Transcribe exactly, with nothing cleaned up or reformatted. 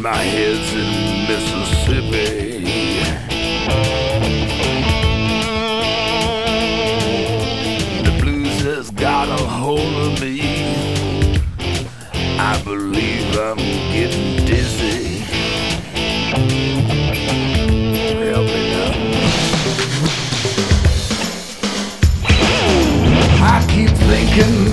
My head's in Mississippi. The blues has got a hold of me. I believe I'm getting dizzy. Help me now. I keep thinking